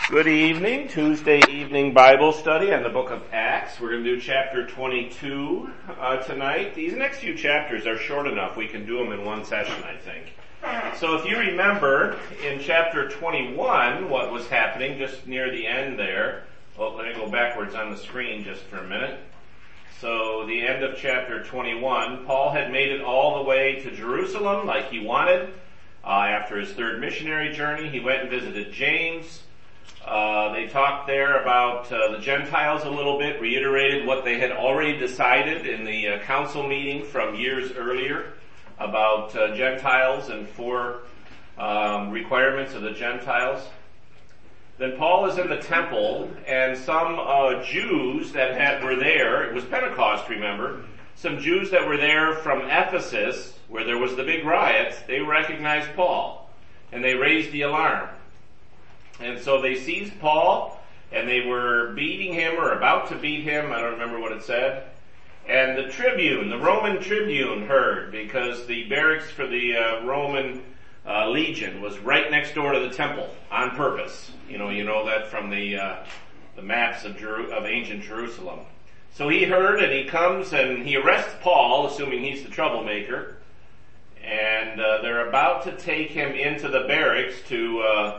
Good evening, Tuesday evening Bible study on the book of Acts. We're going to do chapter 22 tonight. These next few chapters are short enough. We can do them in one session, I think. So if you remember in chapter 21 what was happening just near the end there. Well, let me go backwards on the screen just for a minute. So the end of chapter 21, Paul had made it all the way to Jerusalem like he wanted. After his third missionary journey, he went and visited James. They talked there about the Gentiles a little bit, reiterated what they had already decided in the council meeting from years earlier about Gentiles and four requirements of the Gentiles. Then Paul is in the temple, and some Jews that were there, it was Pentecost, remember, some Jews that were there from Ephesus, where there was the big riot, they recognized Paul, and they raised the alarm. And so they seized Paul, and they were beating him, or about to beat him, I don't remember what it said. And the tribune, the Roman tribune heard, because the barracks for the Roman legion was right next door to the temple, on purpose. You know that from the maps of ancient Jerusalem. So he heard, and he comes, and he arrests Paul, assuming he's the troublemaker. And they're about to take him into the barracks to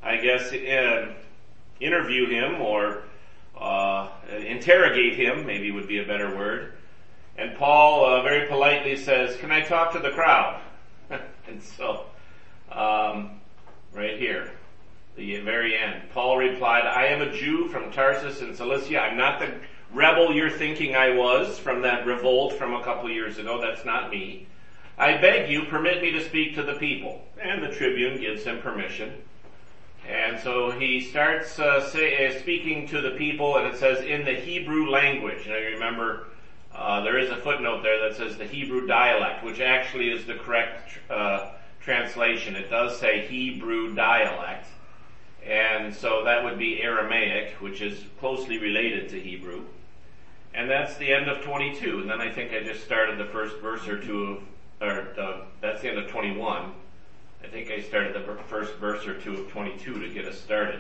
interview him or interrogate him, maybe would be a better word. And Paul very politely says, "Can I talk to the crowd?" And so, right here, the very end, Paul replied, "I am a Jew from Tarsus in Cilicia. I'm not the rebel you're thinking I was from that revolt from a couple years ago. That's not me. I beg you, permit me to speak to the people." And the tribune gives him permission. And so he starts speaking to the people, and it says in the Hebrew language. Now you remember, there is a footnote there that says the Hebrew dialect, which actually is the correct translation. It does say Hebrew dialect. And so that would be Aramaic, which is closely related to Hebrew. And that's the end of 22. And then I think I just started the first verse or two that's the end of 21. I think I started the first verse or two of 22 to get us started.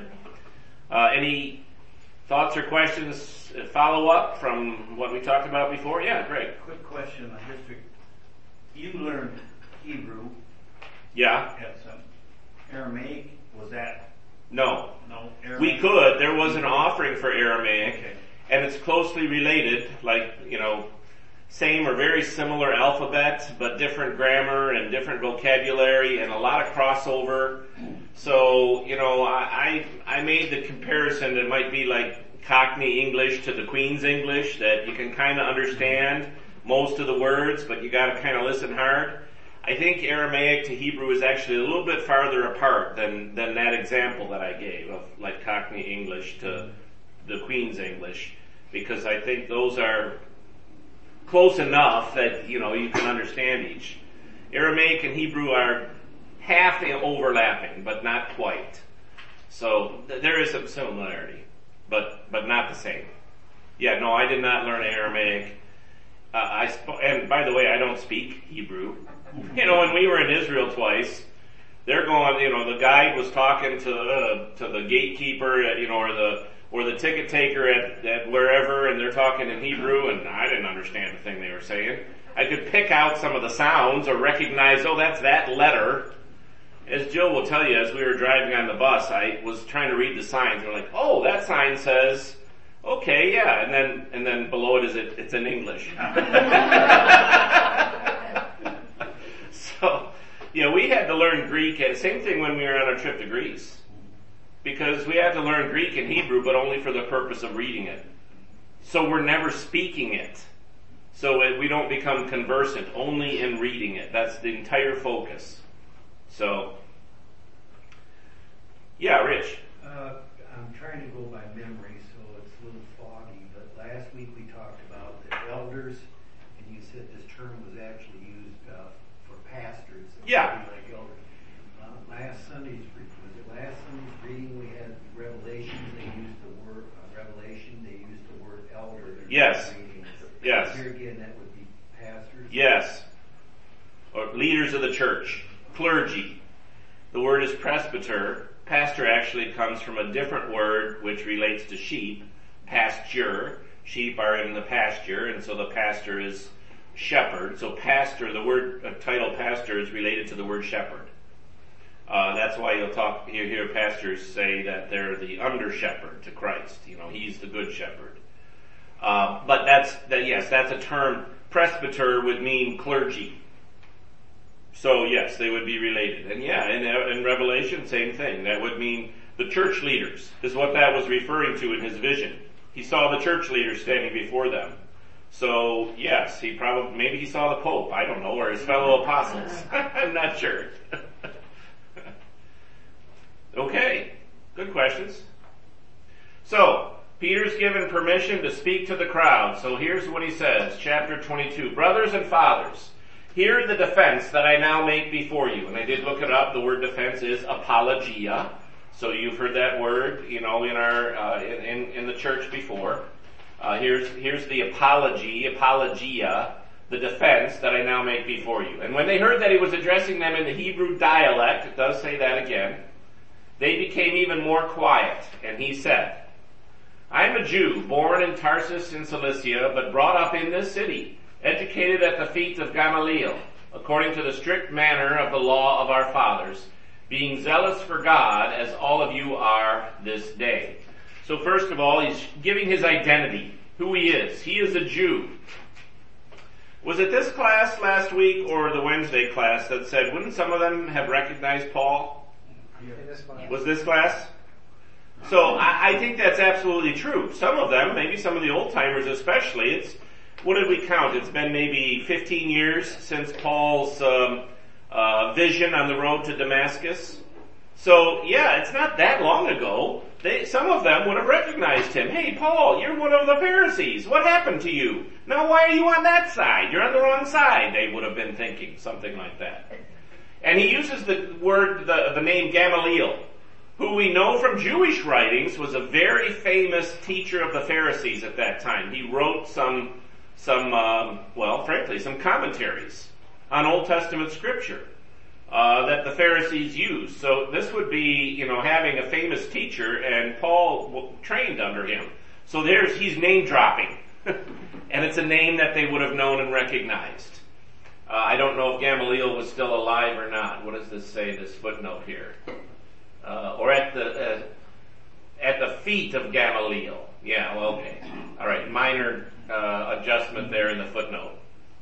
Any thoughts or questions, follow up from what we talked about before? Yeah, great. Quick question on history. You learned Hebrew. Yeah. Had some Aramaic. Was that? No. No. Aramaic? We could. There was an offering for Aramaic. Okay. And it's closely related, same or very similar alphabet, but different grammar and different vocabulary and a lot of crossover. So, I made the comparison. It might be like Cockney English to the Queen's English, that you can kind of understand most of the words, but you got to kind of listen hard. I think Aramaic to Hebrew is actually a little bit farther apart than that example that I gave of like Cockney English to the Queen's English, because I think those are close enough that, you can understand each. Aramaic and Hebrew are half overlapping, but not quite. So there is some similarity, but not the same. Yeah, no, I did not learn Aramaic. And by the way, I don't speak Hebrew. When we were in Israel twice, they're going, the guide was talking to the gatekeeper, or the ticket taker at wherever, and they're talking in Hebrew, and I didn't understand the thing they were saying. I could pick out some of the sounds or recognize, that's that letter. As Jill will tell you, as we were driving on the bus, I was trying to read the signs. They're like, that sign says, okay, yeah, and then below it it's in English. So, we had to learn Greek. Same thing when we were on our trip to Greece. Because we had to learn Greek and Hebrew, but only for the purpose of reading it. So we're never speaking it. So we don't become conversant, only in reading it. That's the entire focus. So, yeah, Rich. I'm trying to go by memory, so it's a little foggy, but last week we talked about the elders, and you said this term was actually used for pastors. Yeah. Like elders. Last Sunday's reading, we had Revelation. They used the word Revelation. They used the word elder. Yes. Yes. Here again, that would be pastors. Yes. Or leaders of the church, clergy. The word is presbyter. Pastor actually comes from a different word which relates to sheep, pasture. Sheep are in the pasture, and so the pastor is shepherd. So pastor, the word title pastor is related to the word shepherd. That's why you hear pastors say that they're the under shepherd to Christ. He's the good shepherd. But that's a term. Presbyter would mean clergy. So yes, they would be related. And in Revelation, same thing. That would mean the church leaders is what that was referring to in his vision. He saw the church leaders standing before them. So yes, maybe he saw the Pope, I don't know, or his fellow apostles. I'm not sure. Okay, good questions. So, Peter's given permission to speak to the crowd. So here's what he says, chapter 22. Brothers and fathers, hear the defense that I now make before you. And I did look it up. The word defense is apologia. So you've heard that word, in our in the church before. Here's the apologia, the defense that I now make before you. And when they heard that he was addressing them in the Hebrew dialect, it does say that again, they became even more quiet. And he said, I am a Jew, born in Tarsus in Cilicia, but brought up in this city, educated at the feet of Gamaliel, according to the strict manner of the law of our fathers, being zealous for God, as all of you are this day. So first of all, he's giving his identity, who he is. He is a Jew. Was it this class last week or the Wednesday class that said, wouldn't some of them have recognized Paul? Was this class? So I think that's absolutely true. Some of them, maybe some of the old timers especially, what did we count? It's been maybe 15 years since Paul's vision on the road to Damascus. So yeah, it's not that long ago. Some of them would have recognized him. Hey Paul, you're one of the Pharisees. What happened to you? Now why are you on that side? You're on the wrong side, they would have been thinking, something like that. And he uses the name Gamaliel, who we know from Jewish writings was a very famous teacher of the Pharisees at that time. He wrote some commentaries on Old Testament scripture that the Pharisees used. So this would be, having a famous teacher, and Paul trained under him. So he's name dropping, and it's a name that they would have known and recognized. I don't know if Gamaliel was still alive or not. What does this say? This footnote here. Or at the feet of Gamaliel. Yeah, well, okay. All right, minor adjustment there in the footnote.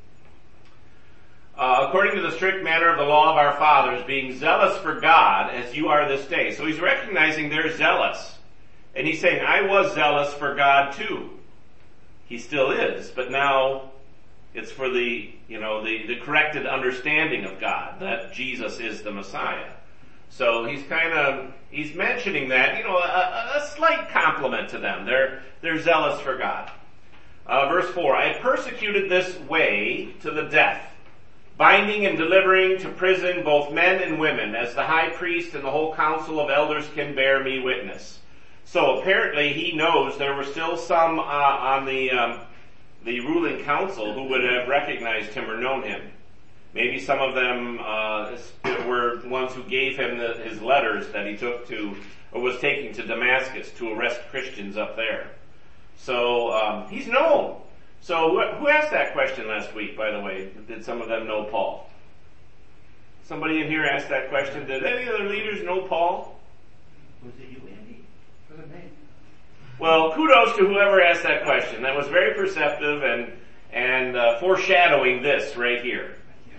According to the strict manner of the law of our fathers, being zealous for God as you are this day. So he's recognizing they're zealous. And he's saying, I was zealous for God too. He still is, but now it's for the corrected understanding of God, that Jesus is the Messiah. So he's mentioning that, a slight compliment to them. They're zealous for God. Verse 4, I have persecuted this way to the death, binding and delivering to prison both men and women, as the high priest and the whole council of elders can bear me witness. So apparently he knows there were still some on the ruling council who would have recognized him or known him. Maybe some of them were ones who gave him his letters that he took or was taking to Damascus to arrest Christians up there. So he's known. So who asked that question last week, by the way? Did some of them know Paul? Somebody in here asked that question. Did any other leaders know Paul? Was it you, Andy? Was it me? Well, kudos to whoever asked that question. That was very perceptive and foreshadowing this right here.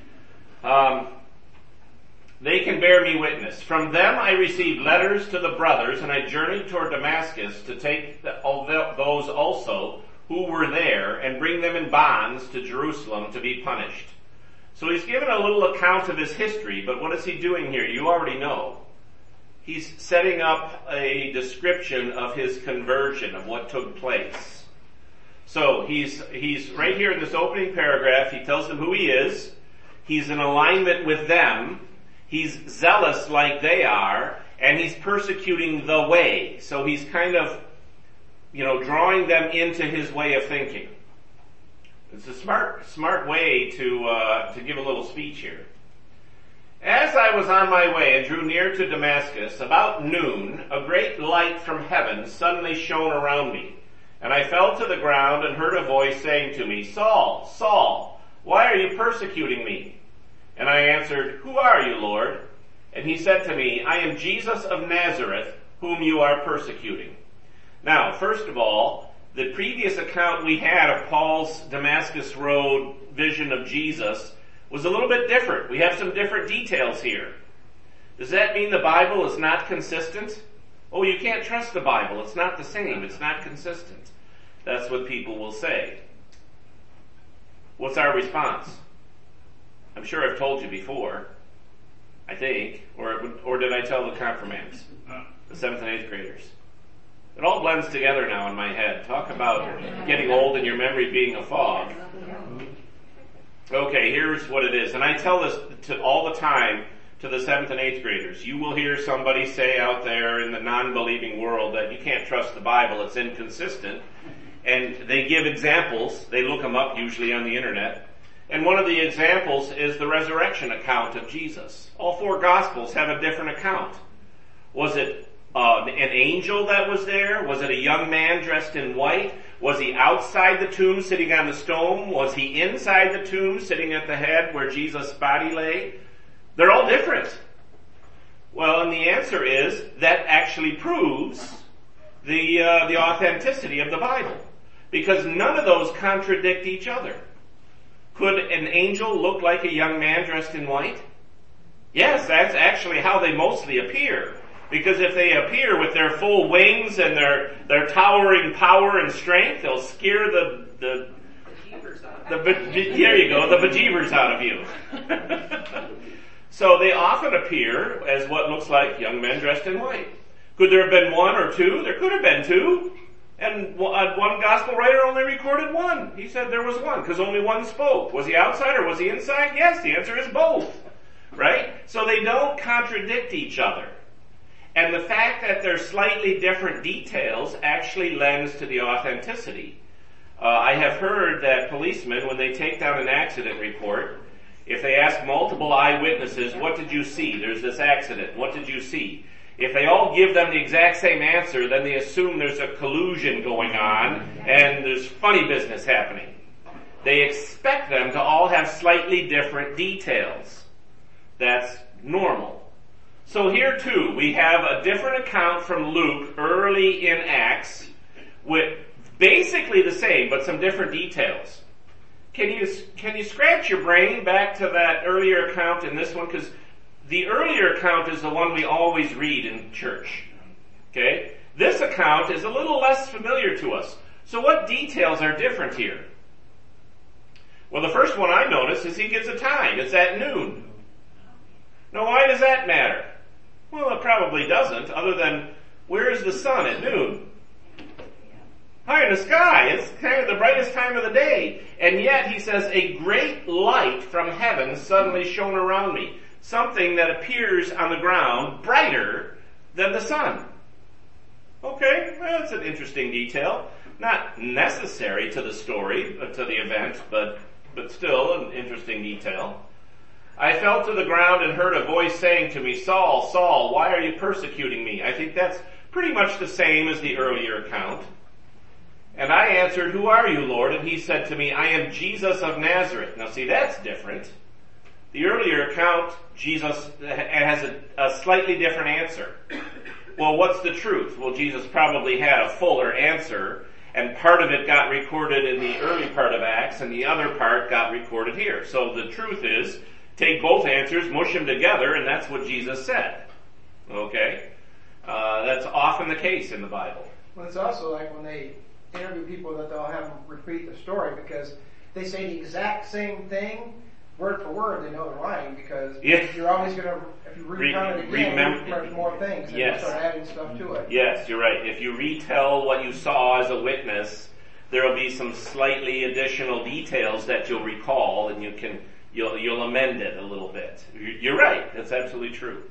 They can bear me witness. From them I received letters to the brothers, and I journeyed toward Damascus to take those also who were there and bring them in bonds to Jerusalem to be punished. So he's given a little account of his history, but what is he doing here? You already know. He's setting up a description of his conversion, of what took place. So he's right here in this opening paragraph, he tells them who he is. He's in alignment with them. He's zealous like they are, and he's persecuting the way. So he's kind of, drawing them into his way of thinking. It's a smart way to give a little speech here. As I was on my way and drew near to Damascus, about noon, a great light from heaven suddenly shone around me. And I fell to the ground and heard a voice saying to me, Saul, Saul, why are you persecuting me? And I answered, Who are you, Lord? And he said to me, I am Jesus of Nazareth, whom you are persecuting. Now, first of all, the previous account we had of Paul's Damascus Road vision of Jesus was a little bit different. We have some different details here. Does that mean the Bible is not consistent? Oh, you can't trust the Bible. It's not the same. It's not consistent. That's what people will say. What's our response? I'm sure I've told you before, I think, or did I tell the confirmands, the 7th and 8th graders? It all blends together now in my head. Talk about getting old and your memory being a fog. Okay, here's what it is. And I tell this all the time to the 7th and 8th graders. You will hear somebody say out there in the non-believing world that you can't trust the Bible, it's inconsistent. And they give examples. They look them up usually on the internet. And one of the examples is the resurrection account of Jesus. All 4 Gospels have a different account. Was it an angel that was there? Was it a young man dressed in white? Was he outside the tomb sitting on the stone? Was he inside the tomb sitting at the head where Jesus' body lay? They're all different. Well, and the answer is that actually proves the authenticity of the Bible. Because none of those contradict each other. Could an angel look like a young man dressed in white? Yes, that's actually how they mostly appear. Because if they appear with their full wings and their towering power and strength, they'll scare the there you go, the bejeebers out of you. So they often appear as what looks like young men dressed in white. Could there have been 1 or 2? There could have been 2. And one gospel writer only recorded 1. He said there was 1 because only 1 spoke. Was he outside or was he inside? Yes, the answer is both. Right? So they don't contradict each other. And the fact that they're slightly different details actually lends to the authenticity. I have heard that policemen, when they take down an accident report, if they ask multiple eyewitnesses, what did you see? There's this accident. What did you see? If they all give them the exact same answer, then they assume there's a collusion going on and there's funny business happening. They expect them to all have slightly different details. That's normal. So here too, we have a different account from Luke early in Acts with basically the same, but some different details. Can you scratch your brain back to that earlier account in this one? Because the earlier account is the one we always read in church. Okay? This account is a little less familiar to us. So what details are different here? Well, the first one I notice is he gives a time. It's at noon. Now, why does that matter? Well, it probably doesn't, other than, where is the sun at noon? High in the sky. It's kind of the brightest time of the day. And yet, he says, a great light from heaven suddenly shone around me. Something that appears on the ground brighter than the sun. Okay, well, that's an interesting detail. Not necessary to the story, to the event, but still an interesting detail. I fell to the ground and heard a voice saying to me, Saul, Saul, why are you persecuting me? I think that's pretty much the same as the earlier account. And I answered, Who are you, Lord? And he said to me, I am Jesus of Nazareth. Now see, that's different. The earlier account, Jesus has a slightly different answer. Well, what's the truth? Well, Jesus probably had a fuller answer, and part of it got recorded in the early part of Acts, and the other part got recorded here. So the truth is, take both answers, mush them together, and that's what Jesus said. Okay? That's often the case in the Bible. Well, it's also like when they interview people that they'll have them repeat the story because they say the exact same thing, word for word, they know they're lying because you're always going to, if you recount it again, remember more things and you start adding stuff to it. Yes, you're right. If you retell what you saw as a witness, there will be some slightly additional details that you'll recall and you'll amend it a little bit. You're right. That's absolutely true.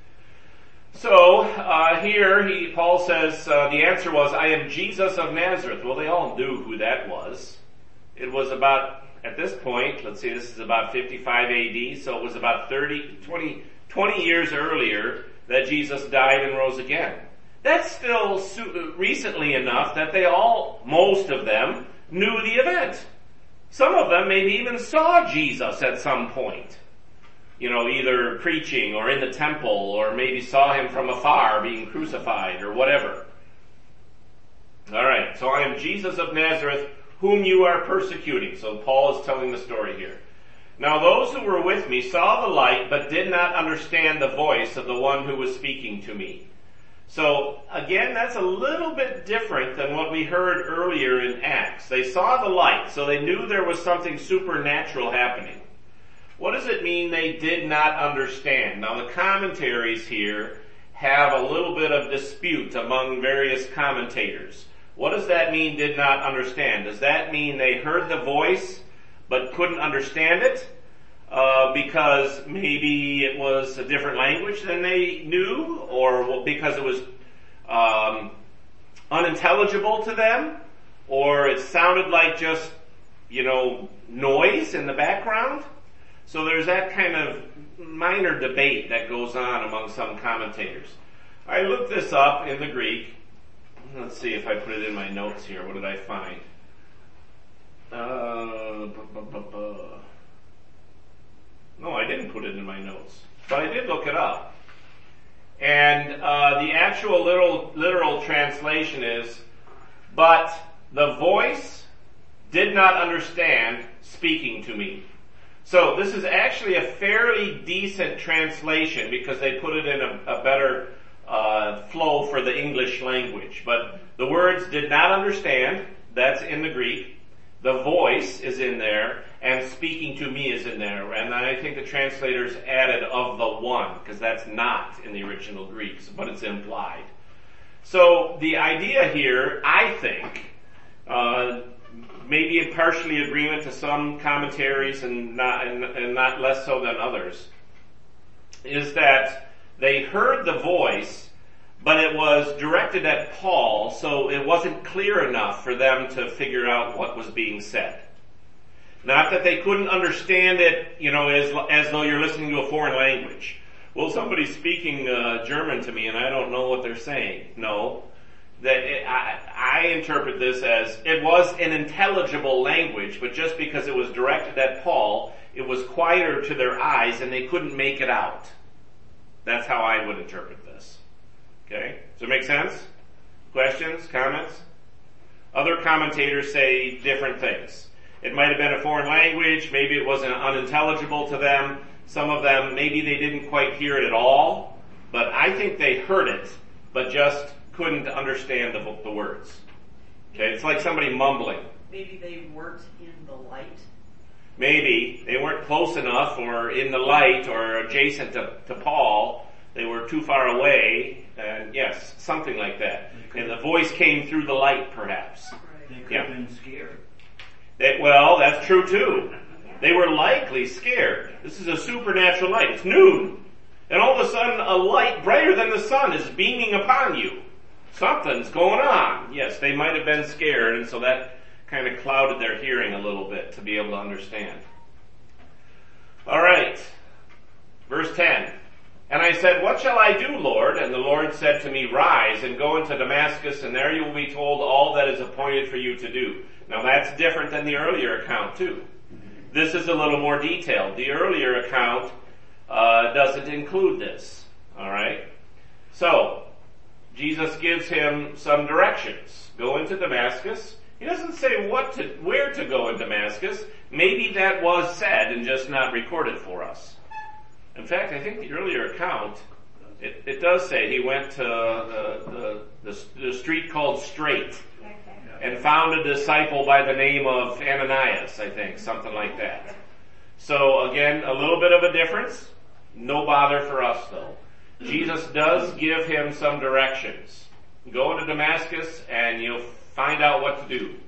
So, here Paul says, the answer was, I am Jesus of Nazareth. Well, they all knew who that was. It was about at this point, let's see, this is about 55 AD, so it was about 20 years earlier that Jesus died and rose again. That's still recently enough that most of them, knew the event. Some of them maybe even saw Jesus at some point. Either preaching or in the temple, or maybe saw him from afar being crucified or whatever. Alright, so I am Jesus of Nazareth, whom you are persecuting. So Paul is telling the story here. Now those who were with me saw the light, but did not understand the voice of the one who was speaking to me. So again, that's a little bit different than what we heard earlier in Acts. They saw the light, so they knew there was something supernatural happening. What does it mean they did not understand? Now the commentaries here have a little bit of dispute among various commentators. What does that mean, did not understand? Does that mean they heard the voice but couldn't understand it? Because maybe it was a different language than they knew, or because it was unintelligible to them, or it sounded like just, noise in the background? So there's that kind of minor debate that goes on among some commentators. I looked this up in the Greek. Let's see if I put it in my notes here. What did I find? No, I didn't put it in my notes, but I did look it up. And the actual literal translation is, but the voice did not understand speaking to me. So this is actually a fairly decent translation because they put it in a better flow for the English language. But the words did not understand, that's in the Greek. The voice is in there, and speaking to me is in there. And I think the translators added of the one, because that's not in the original Greek, but it's implied. So the idea here, I think, maybe in partially agreement to some commentaries and not less so than others, is that they heard the voice, but it was directed at Paul, so it wasn't clear enough for them to figure out what was being said. Not that they couldn't understand it, as though you're listening to a foreign language. Well, somebody's speaking German to me and I don't know what they're saying. No. I interpret this as it was an intelligible language, but just because it was directed at Paul, it was quieter to their eyes and they couldn't make it out. That's how I would interpret this. Okay? Does it make sense? Questions? Comments? Other commentators say different things. It might have been a foreign language, maybe it was unintelligible to them. Some of them, maybe they didn't quite hear it at all, but I think they heard it, but just couldn't understand the words. Okay, it's like somebody mumbling. Maybe they weren't in the light. Maybe they weren't close enough or in the light or adjacent to Paul. They were too far away, and yes, something like that. And the voice came through the light, perhaps. They could have been scared. Well, that's true too. They were likely scared. This is a supernatural light. It's noon. And all of a sudden, a light brighter than the sun is beaming upon you. Something's going on. Yes, they might have been scared, and so that kind of clouded their hearing a little bit to be able to understand. Alright. Verse 10. And I said, what shall I do, Lord? And the Lord said to me, rise and go into Damascus, and there you will be told all that is appointed for you to do. Now that's different than the earlier account too. This is a little more detailed. The earlier account doesn't include this. Alright? So, Jesus gives him some directions. Go into Damascus. He doesn't say where to go in Damascus. Maybe that was said and just not recorded for us. In fact, I think the earlier account, it does say he went to the street called Straight and found a disciple by the name of Ananias, I think, something like that. So again, a little bit of a difference. No bother for us though. Jesus does give him some directions. Go into Damascus and you'll find out what to do.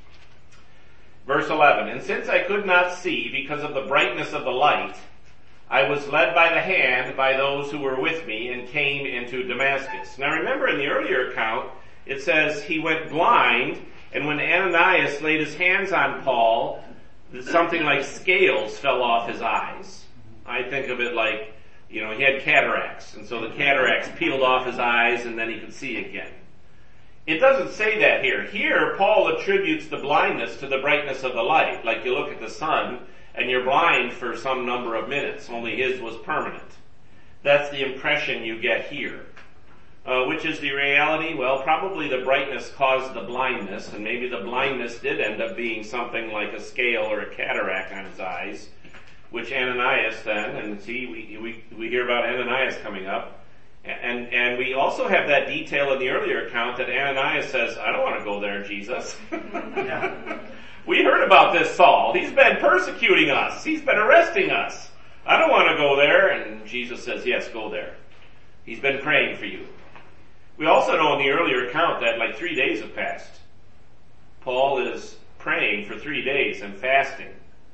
Verse 11, and since I could not see because of the brightness of the light, I was led by the hand by those who were with me and came into Damascus. Now remember in the earlier account, it says he went blind, and when Ananias laid his hands on Paul, something like scales fell off his eyes. I think of it like, he had cataracts, and so the cataracts peeled off his eyes and then he could see again. It doesn't say that here. Here, Paul attributes the blindness to the brightness of the light. Like you look at the sun and you're blind for some number of minutes, only his was permanent. That's the impression you get here. Which is the reality? Well, probably the brightness caused the blindness, and maybe the blindness did end up being something like a scale or a cataract on his eyes, which Ananias then, and see, we hear about Ananias coming up, and we also have that detail in the earlier account that Ananias says, I don't want to go there, Jesus. We heard about this Saul. He's been persecuting us. He's been arresting us. I don't want to go there. And Jesus says, yes, go there. He's been praying for you. We also know in the earlier account that like 3 days have passed. Paul is praying for 3 days and fasting.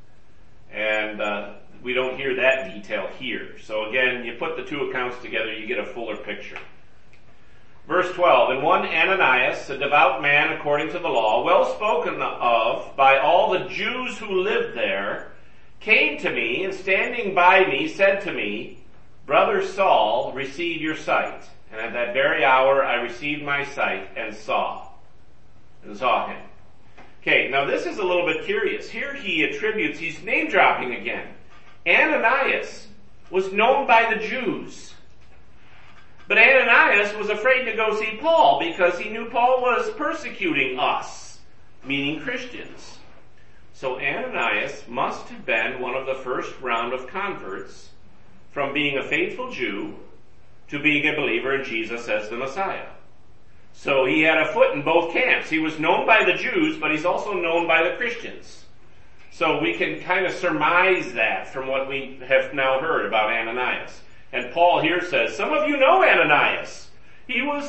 And we don't hear that detail here. So again, you put the two accounts together, you get a fuller picture. Verse 12, and one Ananias, a devout man according to the law, well spoken of by all the Jews who lived there, came to me, and standing by me said to me, Brother Saul, receive your sight. And at that very hour I received my sight and saw him. Okay, now this is a little bit curious. Here he attributes, he's name dropping again. Ananias was known by the Jews. But Ananias was afraid to go see Paul because he knew Paul was persecuting us, meaning Christians. So Ananias must have been one of the first round of converts from being a faithful Jew to being a believer in Jesus as the Messiah. So he had a foot in both camps. He was known by the Jews, but he's also known by the Christians. So we can kind of surmise that from what we have now heard about Ananias. And Paul here says, some of you know Ananias. He was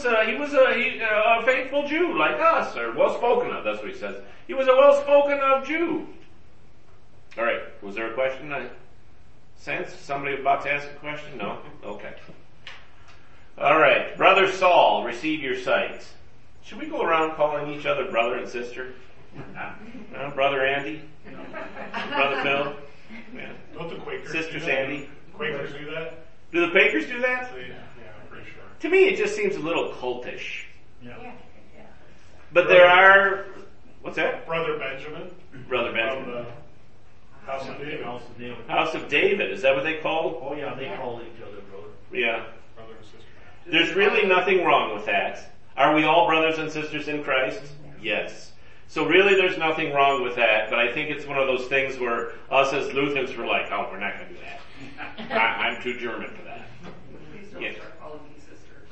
a faithful Jew like us, or well spoken of, that's what he says. He was a well spoken of Jew. Alright, was there a question? I sense somebody about to ask a question? No? Okay. Alright, Brother Saul, receive your sight. Should we go around calling each other brother and sister? Brother Andy? Brother Bill? Yeah. Don't the Quakers Sister do Sandy? that? Quakers do that? Do the Quakers do that? Yeah, I'm pretty sure. To me, it just seems a little cultish. Yeah. But there are... What's that? Brother Benjamin. Brother From Benjamin. the House of David. House of David. House of David, is that what they call? Oh yeah, they call each other brother. Yeah. Brother and sister. There's really nothing wrong with that. Are we all brothers and sisters in Christ? Yes. So really there's nothing wrong with that, but I think it's one of those things where us as Lutherans were like, oh, we're not going to do that. I'm too German for that. Please don't Yeah. start calling me sister.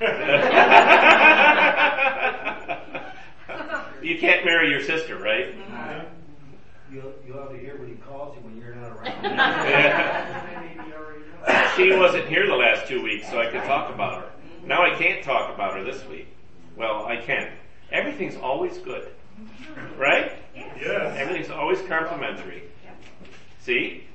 You can't marry your sister, right? You'll have to hear what he calls you when you're not around. Yeah. I maybe already know. She wasn't here the last 2 weeks, so I could talk about her. Now I can't talk about her this week. Well, I can. Everything's always good. Right? Yes. Everything's always complimentary. See?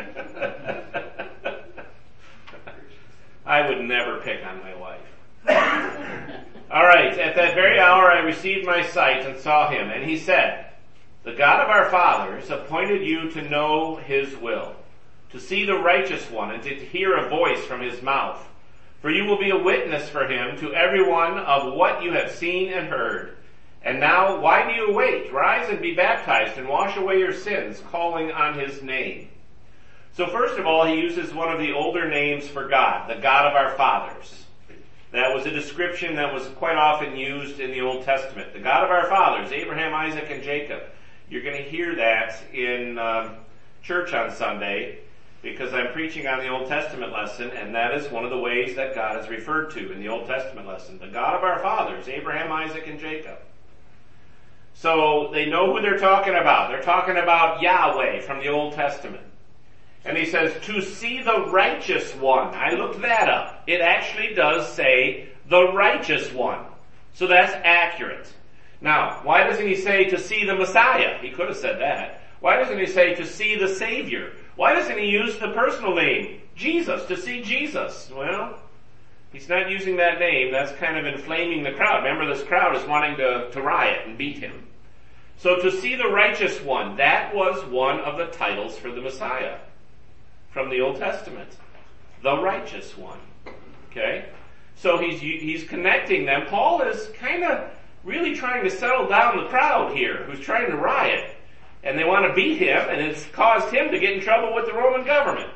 I would never pick on my wife. Alright, at that very hour I received my sight and saw him, and he said, the God of our fathers appointed you to know his will, to see the righteous one, and to hear a voice from his mouth. For you will be a witness for him to everyone of what you have seen and heard. And now, why do you wait? Rise and be baptized and wash away your sins, calling on his name. So first of all, he uses one of the older names for God, the God of our fathers. That was a description that was quite often used in the Old Testament. The God of our fathers, Abraham, Isaac, and Jacob. You're going to hear that in church on Sunday, because I'm preaching on the Old Testament lesson, and that is one of the ways that God is referred to in the Old Testament lesson. The God of our fathers, Abraham, Isaac, and Jacob. So they know who they're talking about. They're talking about Yahweh from the Old Testament. And he says, to see the righteous one. I looked that up. It actually does say the righteous one. So that's accurate. Now, why doesn't he say to see the Messiah? He could have said that. Why doesn't he say to see the Savior? Why doesn't he use the personal name, Jesus, to see Jesus? Well, he's not using that name. That's kind of inflaming the crowd. Remember, this crowd is wanting to riot and beat him. So to see the righteous one, that was one of the titles for the Messiah from the Old Testament. The righteous one. Okay? So he's connecting them. Paul is kind of really trying to settle down the crowd here who's trying to riot. And they want to beat him, and it's caused him to get in trouble with the Roman government.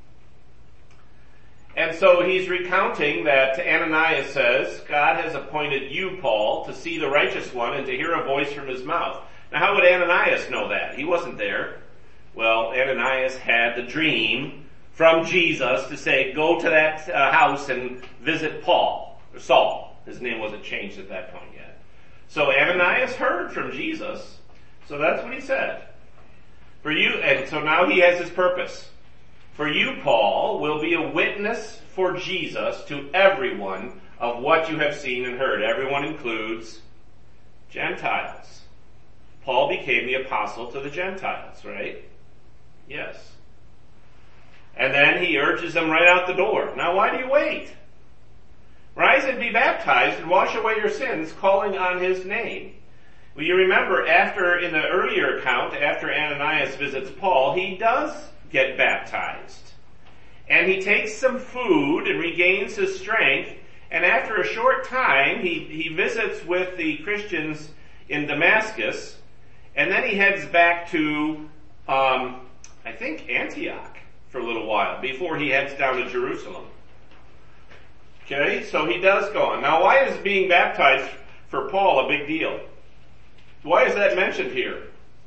And so he's recounting that Ananias says, God has appointed you, Paul, to see the righteous one and to hear a voice from his mouth. Now how would Ananias know that? He wasn't there. Well, Ananias had the dream from Jesus to say, go to that house and visit Paul, or Saul. His name wasn't changed at that point yet. So Ananias heard from Jesus. So that's what he said. For you, and so now he has his purpose. For you, Paul, will be a witness for Jesus to everyone of what you have seen and heard. Everyone includes Gentiles. Paul became the apostle to the Gentiles, right? Yes. And then he urges them right out the door. Now why do you wait? Rise and be baptized and wash away your sins, calling on his name. Well, you remember in the earlier account, after Ananias visits Paul, he does get baptized. And he takes some food and regains his strength, and after a short time, he visits with the Christians in Damascus, and then he heads back to, I think, Antioch for a little while, before he heads down to Jerusalem. Okay, so he does go on. Now, why is being baptized for Paul a big deal? Why is that mentioned here?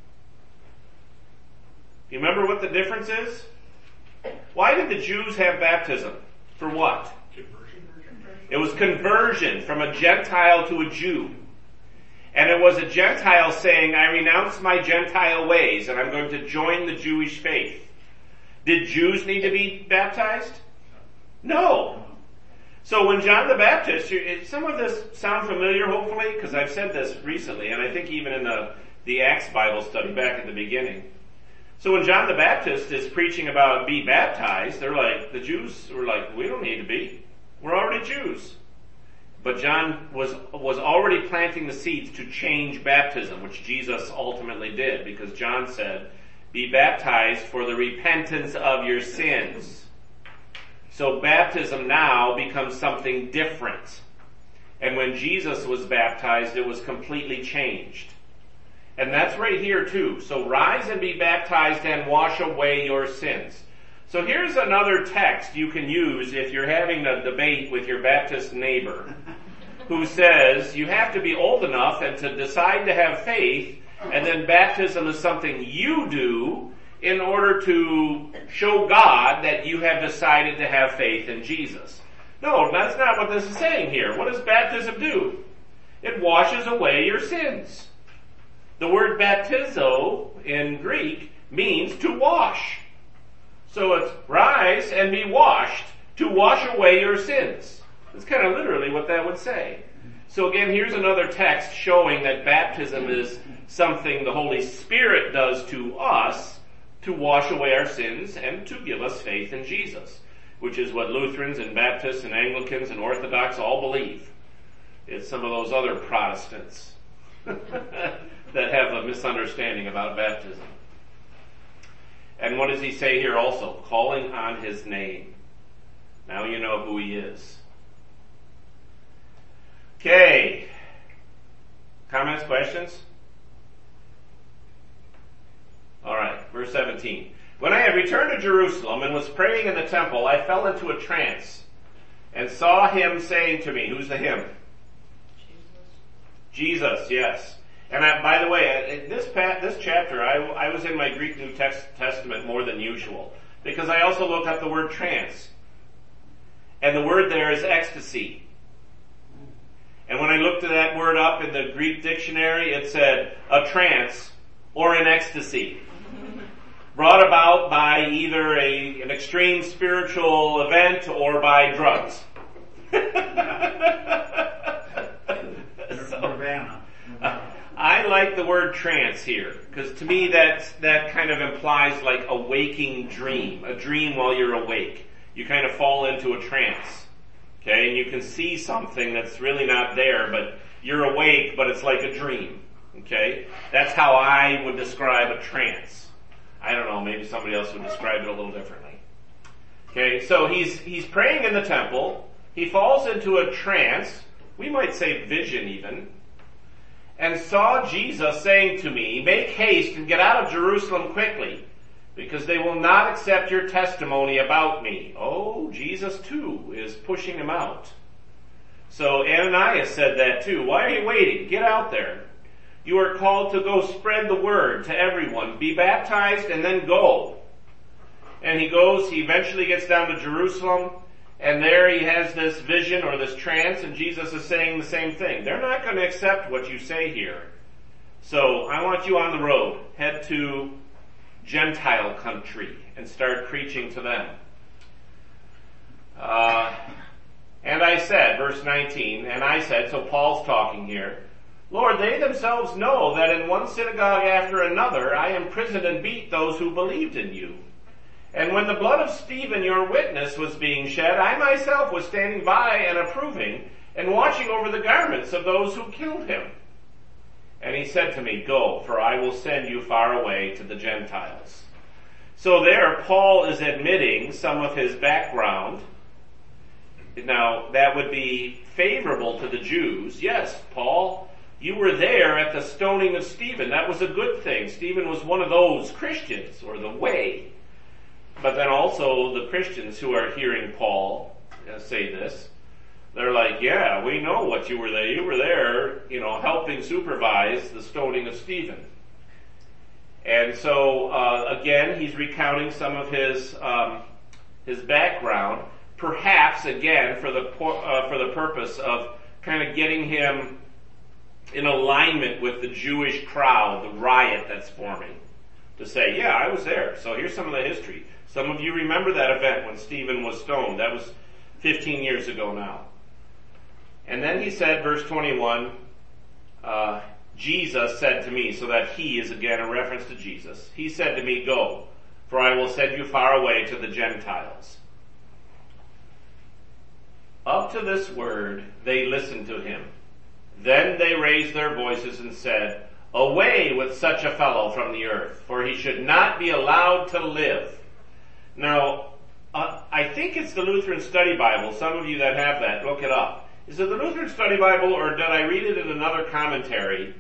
You remember what the difference is? Why did the Jews have baptism? For what? It was conversion from a Gentile to a Jew. And it was a Gentile saying, I renounce my Gentile ways and I'm going to join the Jewish faith. Did Jews need to be baptized? No. So when John the Baptist, some of this sound familiar hopefully, because I've said this recently, and I think even in the Acts Bible study back at the beginning. So when John the Baptist is preaching about be baptized, the Jews were like, we don't need to be. We're already Jews. But John was already planting the seeds to change baptism, which Jesus ultimately did, because John said, be baptized for the repentance of your sins. So baptism now becomes something different. And when Jesus was baptized, it was completely changed. And that's right here too. So rise and be baptized and wash away your sins. So here's another text you can use if you're having a debate with your Baptist neighbor who says you have to be old enough and to decide to have faith, and then baptism is something you do in order to show God that you have decided to have faith in Jesus. No, that's not what this is saying here. What does baptism do? It washes away your sins. The word baptizo in Greek means to wash. So it's rise and be washed to wash away your sins. That's kind of literally what that would say. So again, here's another text showing that baptism is something the Holy Spirit does to us to wash away our sins and to give us faith in Jesus, which is what Lutherans and Baptists and Anglicans and Orthodox all believe. It's some of those other Protestants that have a misunderstanding about baptism. And what does he say here also? Calling on his name. Now you know who he is. Okay. Comments, questions? Alright, verse 17. When I had returned to Jerusalem and was praying in the temple, I fell into a trance and saw him saying to me, who's the him? Jesus, yes. And by the way, this chapter, I was in my Greek New Testament more than usual, because I also looked up the word trance. And the word there is ecstasy. And when I looked at that word up in the Greek dictionary, it said a trance or an ecstasy, brought about by either an extreme spiritual event or by drugs. Nirvana. I like the word trance here, because to me that kind of implies like a waking dream, a dream while you're awake. You kind of fall into a trance, okay, and you can see something that's really not there, but you're awake, but it's like a dream, Okay? That's how I would describe a trance. I don't know, maybe somebody else would describe it a little differently. Okay, so he's praying in the temple. He falls into a trance, we might say vision even, and saw Jesus saying to me, "Make haste and get out of Jerusalem quickly, because they will not accept your testimony about me." Oh, Jesus too is pushing him out. So Ananias said that too. "Why are you waiting? Get out there. You are called to go spread the word to everyone. Be baptized and then go." And he goes, he eventually gets down to Jerusalem, and there he has this vision or this trance, and Jesus is saying the same thing. They're not going to accept what you say here. So I want you on the road. Head to Gentile country and start preaching to them. And I said, verse 19, and I said, so Paul's talking here, "Lord, they themselves know that in one synagogue after another I imprisoned and beat those who believed in you. And when the blood of Stephen, your witness, was being shed, I myself was standing by and approving and watching over the garments of those who killed him." And he said to me, "Go, for I will send you far away to the Gentiles." So there, Paul is admitting some of his background. Now, that would be favorable to the Jews. Yes, Paul, you were there at the stoning of Stephen. That was a good thing. Stephen was one of those Christians, or the way. But then also the Christians who are hearing Paul say this, they're like, "Yeah, we know what you were there. You were there, helping supervise the stoning of Stephen." And so, again, he's recounting some of his background, perhaps again for the purpose of kind of getting him in alignment with the Jewish crowd, the riot that's forming, to say, "Yeah, I was there. So here's some of the history. Some of you remember that event when Stephen was stoned. That was 15 years ago now." And then he said, verse 21, Jesus said to me, so that he is again a reference to Jesus. He said to me, "Go, for I will send you far away to the Gentiles." Up to this word, they listened to him. Then they raised their voices and said, "Away with such a fellow from the earth, for he should not be allowed to live." Now, I think it's the Lutheran Study Bible. Some of you that have that, look it up. Is it the Lutheran Study Bible, or did I read it in another commentary?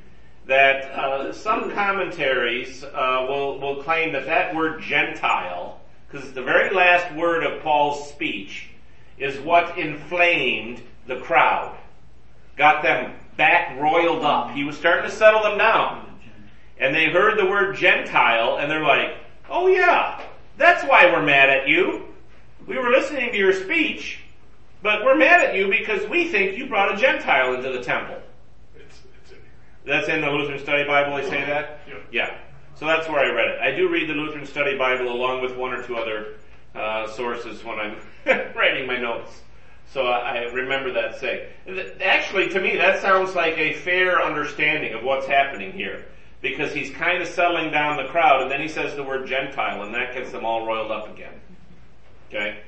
That some commentaries will claim that word Gentile, because the very last word of Paul's speech, is what inflamed the crowd. Got them back roiled up. He was starting to settle them down. And they heard the word Gentile, and they're like, "Oh yeah, that's why we're mad at you. We were listening to your speech, but we're mad at you because we think you brought a Gentile into the temple." It's in here. That's in the Lutheran Study Bible, they say that? Yep. Yeah. So that's where I read it. I do read the Lutheran Study Bible along with one or two other sources when I'm writing my notes. So I remember that saying. Actually, to me, that sounds like a fair understanding of what's happening here. Because he's kind of settling down the crowd, and then he says the word Gentile, and that gets them all roiled up again. Okay?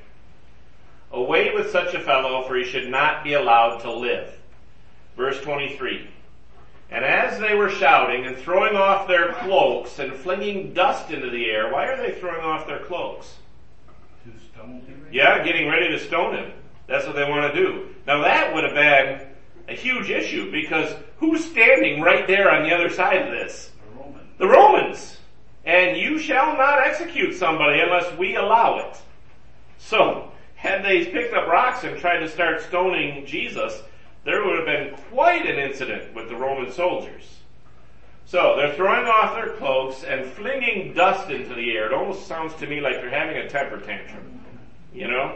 "Away with such a fellow, for he should not be allowed to live." Verse 23. "And as they were shouting and throwing off their cloaks and flinging dust into the air," why are they throwing off their cloaks? To stone him? Yeah, getting ready to stone him. That's what they want to do. Now that would have been a huge issue, because who's standing right there on the other side of this? The Roman. The Romans. And you shall not execute somebody unless we allow it. So, had they picked up rocks and tried to start stoning Jesus, there would have been quite an incident with the Roman soldiers. So, they're throwing off their cloaks and flinging dust into the air. It almost sounds to me like they're having a temper tantrum. You know?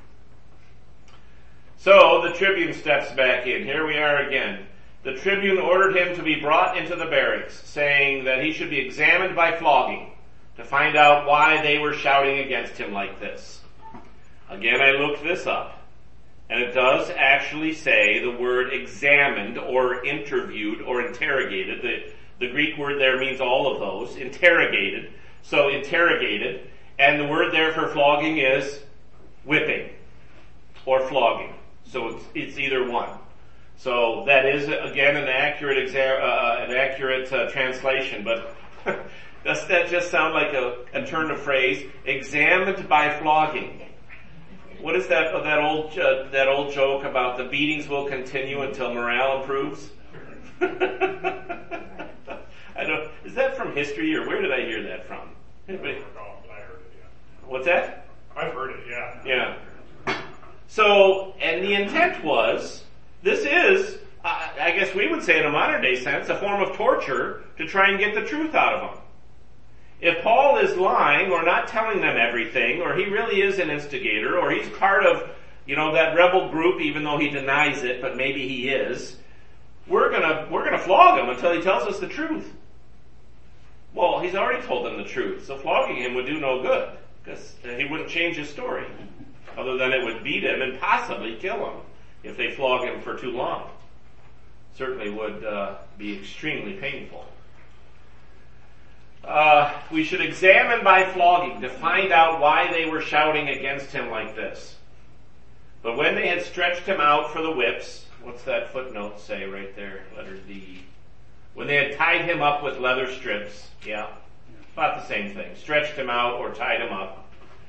So, the tribune steps back in. Here we are again. The tribune ordered him to be brought into the barracks, saying that he should be examined by flogging to find out why they were shouting against him like this. Again, I looked this up, and it does actually say the word examined or interviewed or interrogated. The Greek word there means all of those. Interrogated. So interrogated. And the word there for flogging is whipping or flogging. So it's either one. So that is, again, an accurate translation, but does that just sound like a turn of phrase? Examined by flogging. What is that old joke about the beatings will continue until morale improves? Is that from history, or where did I hear that from? Anybody? I don't recall, but I heard it, yeah. What's that? I've heard it, yeah. Yeah. So, and the intent was, this is, I guess we would say in a modern day sense, a form of torture to try and get the truth out of them. If Paul is lying or not telling them everything, or he really is an instigator, or he's part of, that rebel group even though he denies it, but maybe he is, we're gonna flog him until he tells us the truth. Well, he's already told them the truth, so flogging him would do no good, because he wouldn't change his story, other than it would beat him and possibly kill him if they flog him for too long. Certainly would be extremely painful. We should examine by flogging to find out why they were shouting against him like this. But when they had stretched him out for the whips, what's that footnote say right there? Letter D. When they had tied him up with leather strips, about the same thing. Stretched him out or tied him up.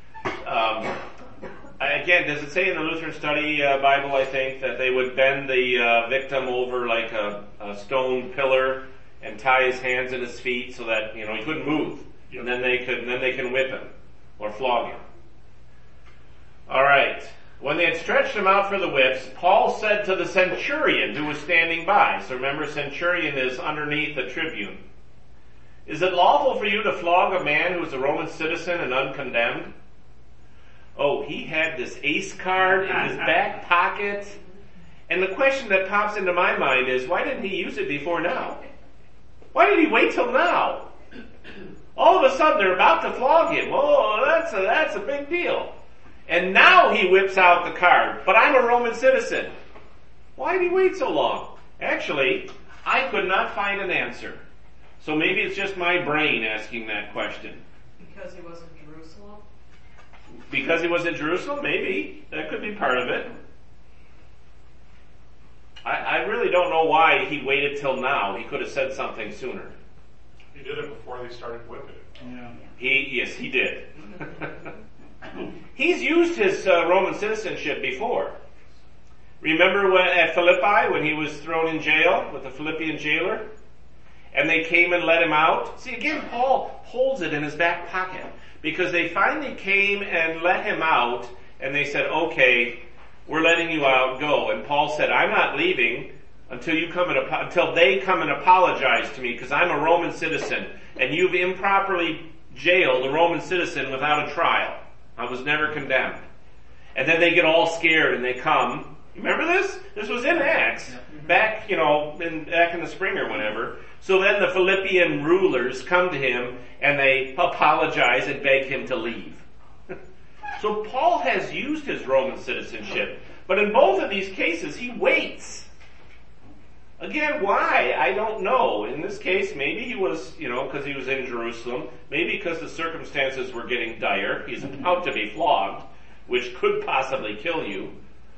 Again, does it say in the Lutheran Study Bible, I think, that they would bend the victim over like a stone pillar and tie his hands and his feet so that he couldn't move, and then they can whip him or flog him. All right. When they had stretched him out for the whips, Paul said to the centurion who was standing by. So remember, centurion is underneath the tribune. Is it lawful for you to flog a man who is a Roman citizen and uncondemned? Oh, he had this ace card in his back pocket. And the question that pops into my mind is, why didn't he use it before now? Why did he wait till now? All of a sudden they're about to flog him. Oh, that's a big deal. And now he whips out the card. But I'm a Roman citizen. Why did he wait so long? Actually, I could not find an answer. So maybe it's just my brain asking that question. Because he was in Jerusalem? Because he was in Jerusalem? Maybe. That could be part of it. I really don't know why he waited till now. He could have said something sooner. He did it before they started whipping him. Yes, he did. He's used his Roman citizenship before. Remember at Philippi when he was thrown in jail with the Philippian jailer? And they came and let him out? See, again, Paul holds it in his back pocket. Because they finally came and let him out, and they said, okay, we're letting you out, go. And Paul said, I'm not leaving until they come and apologize to me, because I'm a Roman citizen, and you've improperly jailed a Roman citizen without a trial. I was never condemned. And then they get all scared and they come. You remember this? This was in Acts. Back in the spring or whenever. So then the Philippian rulers come to him and they apologize and beg him to leave. So Paul has used his Roman citizenship. But in both of these cases, he waits. Again, why? I don't know. In this case, maybe he was, because he was in Jerusalem. Maybe because the circumstances were getting dire. He's about to be flogged, which could possibly kill you.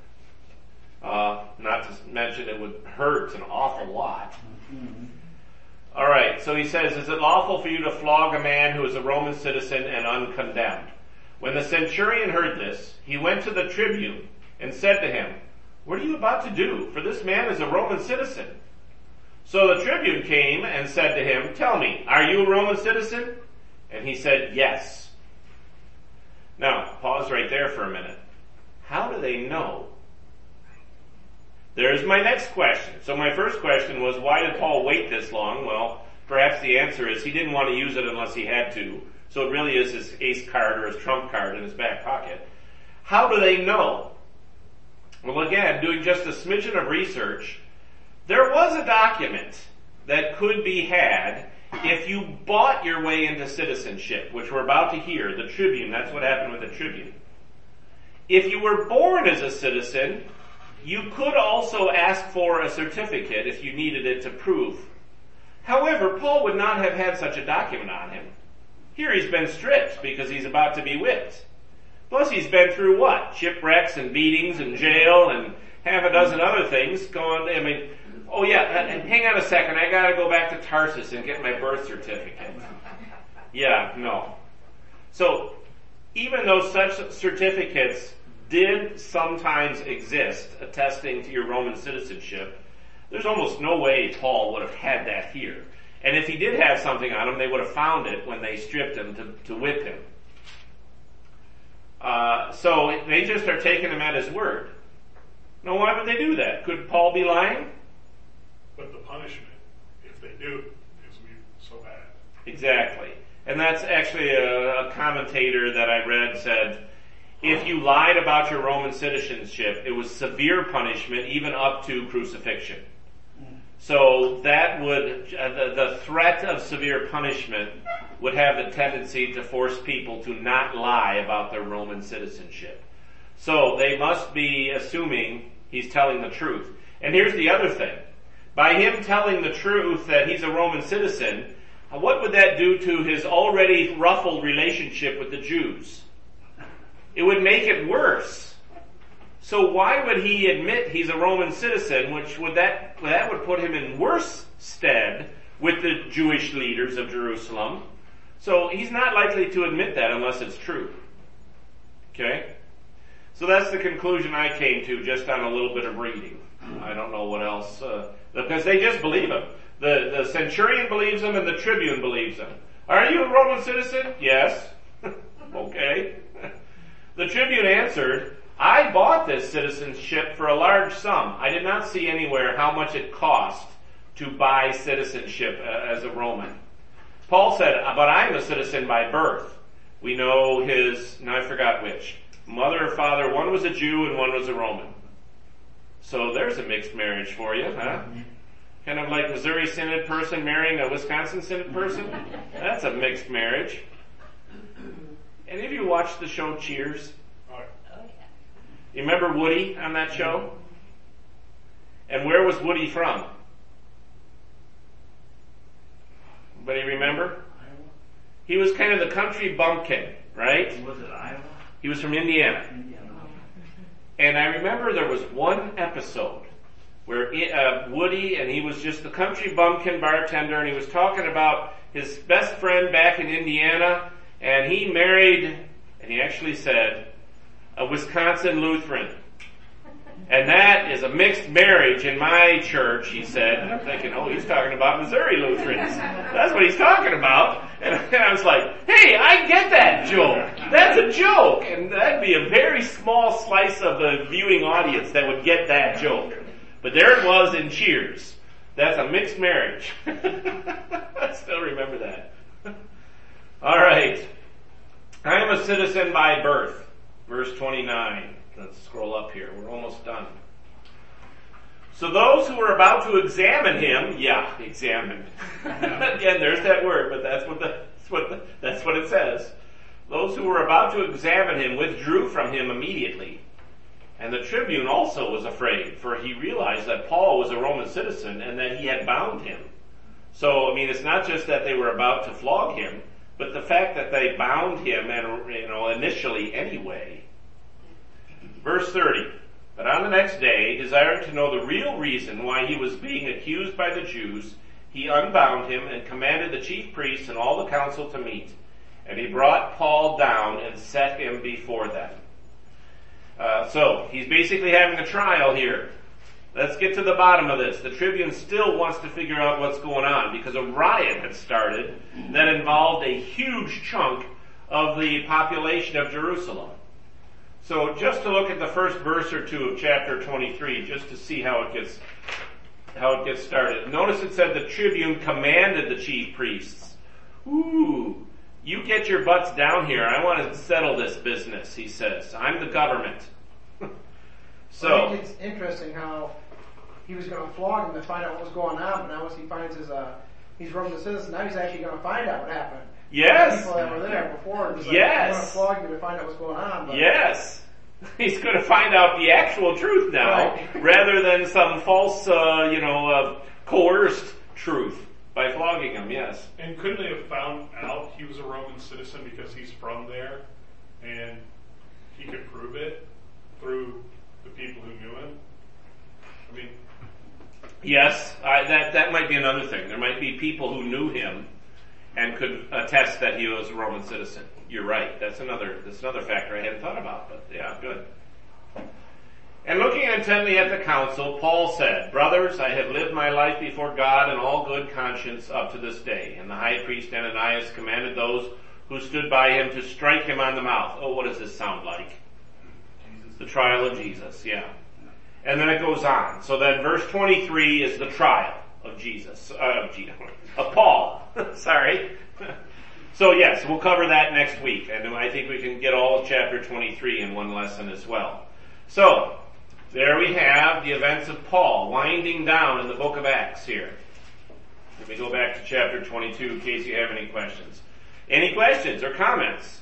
Not to mention it would hurt an awful lot. Alright, so he says, is it lawful for you to flog a man who is a Roman citizen and uncondemned? When the centurion heard this, he went to the tribune and said to him, what are you about to do? For this man is a Roman citizen. So the tribune came and said to him, tell me, are you a Roman citizen? And he said, yes. Now, pause right there for a minute. How do they know? There's my next question. So my first question was, why did Paul wait this long? Well, perhaps the answer is he didn't want to use it unless he had to. So it really is his ace card or his trump card in his back pocket. How do they know? Well, again, doing just a smidgen of research, there was a document that could be had if you bought your way into citizenship, which we're about to hear, the Tribune. That's what happened with the Tribune. If you were born as a citizen, you could also ask for a certificate if you needed it to prove. However, Paul would not have had such a document on him. Here he's been stripped because he's about to be whipped. Plus he's been through what? Shipwrecks and beatings and jail, and half a dozen other things going, I mean, oh yeah, and hang on a second, I gotta go back to Tarsus and get my birth certificate. Yeah, no. So, even though such certificates did sometimes exist, attesting to your Roman citizenship, there's almost no way Paul would have had that here. And if he did have something on him, they would have found it when they stripped him to whip him. So they just are taking him at his word. Now, why would they do that? Could Paul be lying? But the punishment, if they do, is so bad. Exactly. And that's actually a commentator that I read said, if you lied about your Roman citizenship, it was severe punishment, even up to crucifixion. So that would, the threat of severe punishment would have the tendency to force people to not lie about their Roman citizenship. So they must be assuming he's telling the truth. And here's the other thing. By him telling the truth that he's a Roman citizen, what would that do to his already ruffled relationship with the Jews? It would make it worse. So why would he admit he's a Roman citizen, which that would put him in worse stead with the Jewish leaders of Jerusalem? So he's not likely to admit that unless it's true. Okay? So that's the conclusion I came to just on a little bit of reading. I don't know what else, because they just believe him. The centurion believes him and the tribune believes him. Are you a Roman citizen? Yes. Okay. The tribune answered, I bought this citizenship for a large sum. I did not see anywhere how much it cost to buy citizenship as a Roman. Paul said, but I'm a citizen by birth. We know now I forgot which. Mother or father, one was a Jew and one was a Roman. So there's a mixed marriage for you, huh? Kind of like Missouri Synod person marrying a Wisconsin Synod person. That's a mixed marriage. Any of you watched the show Cheers? You remember Woody on that show? And where was Woody from? Anybody remember? He was kind of the country bumpkin, right? Was it Iowa? He was from Indiana. And I remember there was one episode where Woody, and he was just the country bumpkin bartender, and he was talking about his best friend back in Indiana, and he married, and he actually said, a Wisconsin Lutheran. And that is a mixed marriage in my church, he said. And I'm thinking, oh, he's talking about Missouri Lutherans. That's what he's talking about. And I was like, hey, I get that joke. That's a joke. And that'd be a very small slice of the viewing audience that would get that joke. But there it was in Cheers. That's a mixed marriage. I still remember that. All right. I am a citizen by birth. Verse 29. Let's scroll up here. We're almost done. So those who were about to examine him, examined. Again, there's that word, but that's what it says. Those who were about to examine him withdrew from him immediately. And the tribune also was afraid, for he realized that Paul was a Roman citizen and that he had bound him. So, I mean, it's not just that they were about to flog him, but the fact that they bound him, and initially anyway. Verse 30. But on the next day, desiring to know the real reason why he was being accused by the Jews, he unbound him and commanded the chief priests and all the council to meet. And he brought Paul down and set him before them. So he's basically having a trial here. Let's get to the bottom of this. The tribune still wants to figure out what's going on because a riot had started that involved a huge chunk of the population of Jerusalem. So just to look at the first verse or two of chapter 23, just to see how it gets started. Notice it said the tribune commanded the chief priests. Ooh, you get your butts down here. I want to settle this business, he says. I'm the government. I think it's interesting how he was going to flog him to find out what was going on, but now once he finds he's Roman citizen, now he's actually going to find out what happened. Yes. The people that were there before, just yes. I'm going to flog you to find out what's going on. But yes. He's going to find out the actual truth now, right. rather than some false, coerced truth by flogging him, yes. And couldn't they have found out he was a Roman citizen because he's from there and he could prove it through the people who knew him? Yes, that might be another thing. There might be people who knew him and could attest that he was a Roman citizen. You're right. That's another factor I hadn't thought about, but yeah, good. And looking intently at the council, Paul said, "Brothers, I have lived my life before God in all good conscience up to this day." And the high priest Ananias commanded those who stood by him to strike him on the mouth. Oh, what does this sound like? The trial of Jesus, yeah. And then it goes on. So then verse 23 is the trial of of Paul. Sorry. So yes, we'll cover that next week. And I think we can get all of chapter 23 in one lesson as well. So, there we have the events of Paul winding down in the book of Acts here. Let me go back to chapter 22 in case you have any questions. Any questions or comments?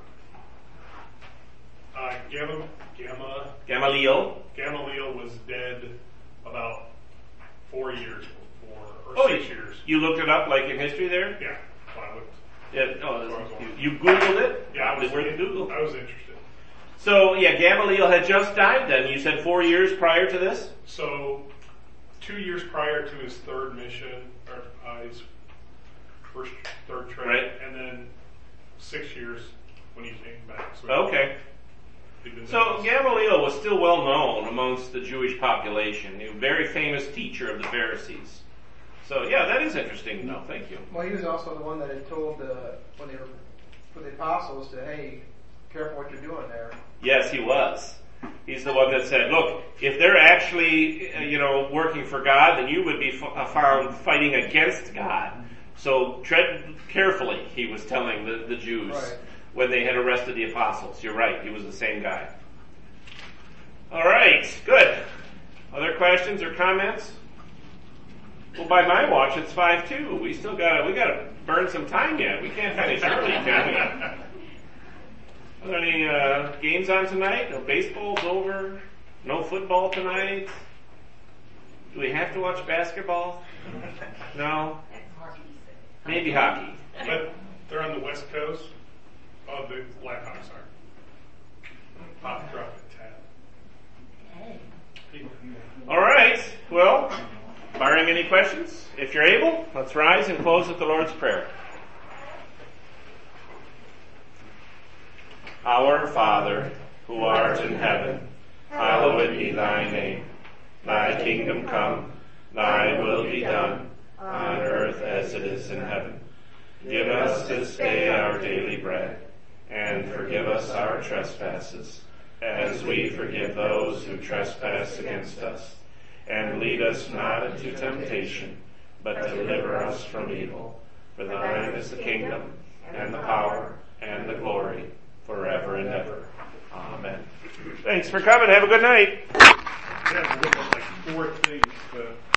Gamaliel was dead about 4 years before, or 6 years. You looked it up like in history there? Yeah, I looked. Yeah, you Googled it? Yeah, Where did you Google? I was interested. So, yeah, Gamaliel had just died then. You said 4 years prior to this? So, 2 years prior to his third mission, or his third trip, right. And then 6 years when he came back. So okay. So Gamaliel was still well known amongst the Jewish population. He was a very famous teacher of the Pharisees. So, yeah, that is interesting to know. Thank you. Well, he was also the one that had told for the apostles to, hey, careful what you're doing there. Yes, he was. He's the one that said, look, if they're actually, working for God, then you would be found fighting against God. So tread carefully, he was telling the Jews when they had arrested the apostles. You're right, he was the same guy. All right, good. Other questions or comments? Well, by my watch, it's 5-2. We gotta burn some time yet. We can't finish early, can we? Are there any games on tonight? No baseball's over. No football tonight. Do we have to watch basketball? No. Maybe hockey. But they're on the West Coast. Oh, the Blackhawks are. Pop drop a tab. All right. Well, barring any questions, if you're able, let's rise and close with the Lord's Prayer. Our Father, who art in heaven, hallowed be thy name. Thy kingdom come, thy will be done, on earth as it is in heaven. Give us this day our daily bread, and forgive us our trespasses, as we forgive those who trespass against us. And lead us not into temptation, but deliver us from evil. For thine is the kingdom, and the power, and the glory, forever and ever. Amen. Thanks for coming. Have a good night. Yeah, like 4 things to